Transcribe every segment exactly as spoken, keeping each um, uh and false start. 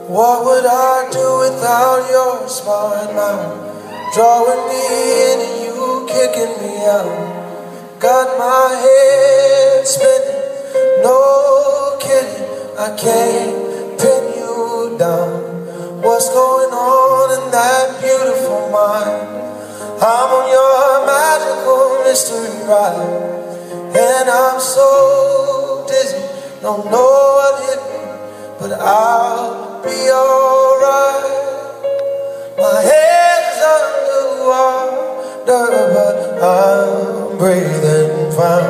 What would I do without your smart mouth? Drawing me in and you kicking me out. Got my head spinning, no kidding, I can't pin you down. What's going on in that beautiful mind? I'm on your magical mystery ride, and I'm so dizzy, don't know what hit me, but I'll be alright. My head's underwater, but I'm breathing fine.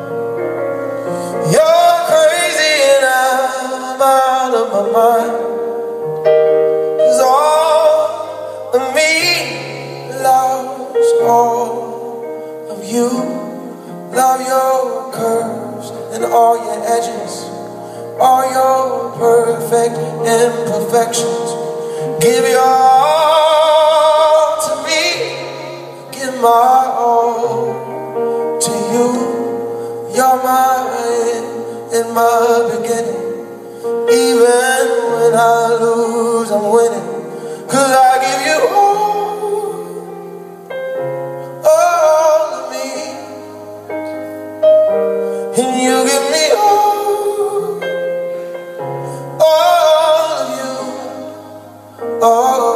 You're crazy and I'm out of my mind, 'cause all of me loves all of you. Love your curves and all your edges, all your perfect imperfections. Give your all to me, give my all to you. You're my end and my beginning. Even when I lose, I'm winning, 'cause I give you all, all of me, and you give me all, all of you. Oh,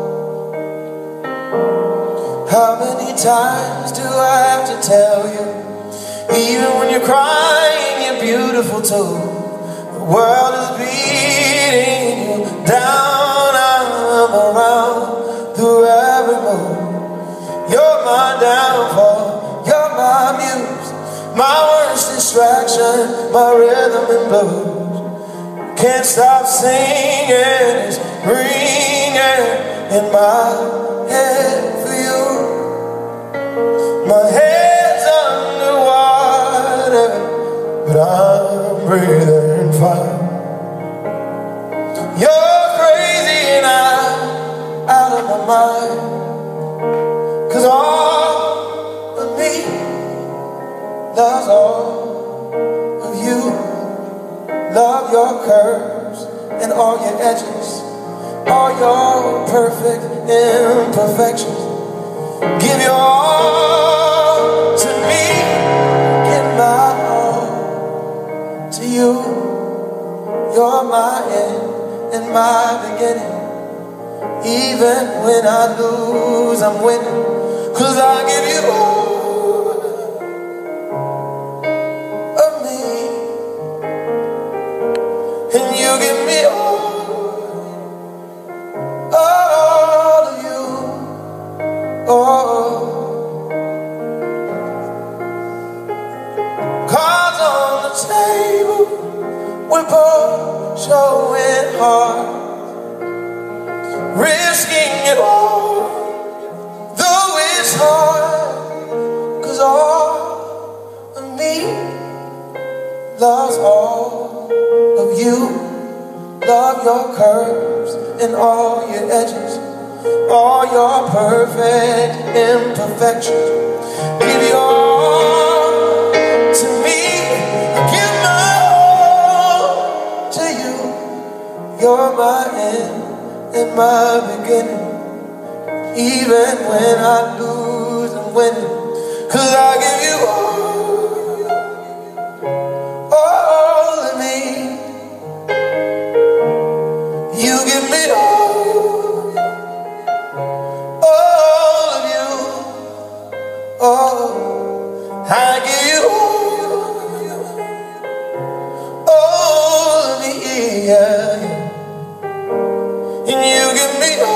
how many times do I have to tell you? Even when you're crying, you're beautiful too. The world is beating you down, I'm around through every move. You're my downfall, you're my muse, my worst distraction, my rhythm and blues. Can't stop singing, it's ringing in my head for you. My head's underwater, but I'm breathing fine. You're crazy and I'm out of my mind, 'cause all of me loves all of you. Love your curves and all your edges, all your perfect imperfections. Give your all to me, give my all to you. You're my end and my beginning. Even when I lose, I'm winning, 'cause I give you all of me, and you give me all, all of you. Oh, cards on the table, we're both showing hard, risking it all, though it's hard, 'cause all of me loves all of you. Love your curves and all your edges, all your perfect imperfections. Give your all to me, give my all to you. You're my end and my beginning. Even when I lose, I'm winning, 'cause I give you all, all of me. You give me all, all of you. Oh, I give you all, all of me, yeah, yeah. And you give me all.